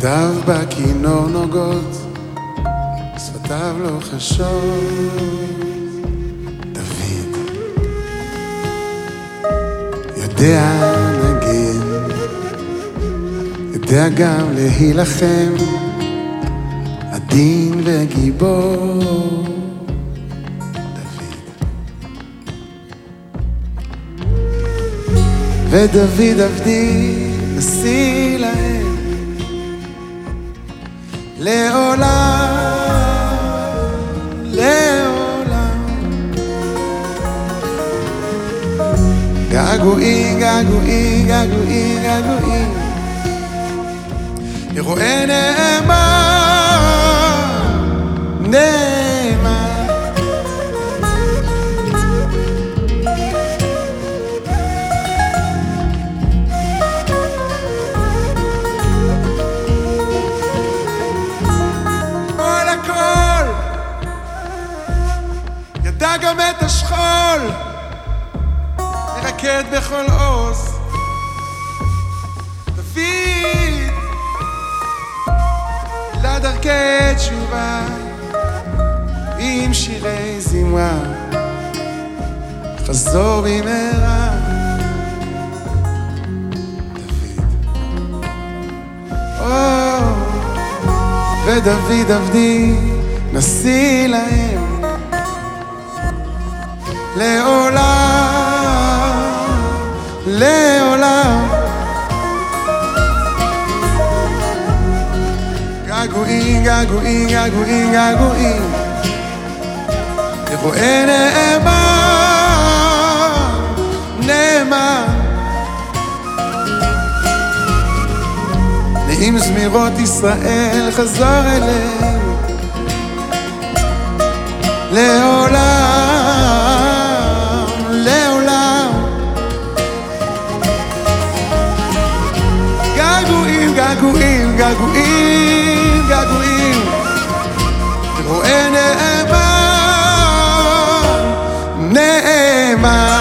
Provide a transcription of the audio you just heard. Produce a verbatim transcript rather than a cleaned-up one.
ידיו בכינור נוגעות, שפתיו לא חשות. דוד יודע נגן, יודע גם להילחם, עדין וגיבור. ודוד עבדי נשיא להם לעולם, לעולם. געגועים, געגועים, געגועים, געגועים, לרועה נאמן, נאמן. ידע גם את השכול, לרקד בכל עוז. דוד לה דרכי תשובה עם שירי זמרה, חזור במהרה. דוד ודוד עבדי נשיא להם לעולם, לעולם. געגועים, געגועים, געגועים, געגועים, לרועה נאמן, נאמן. נעים זמירות ישראל חזור אלינו לעולם, לעולם. געגועים, געגועים, געגועים, געגועים, לרועה נאמן, נאמן.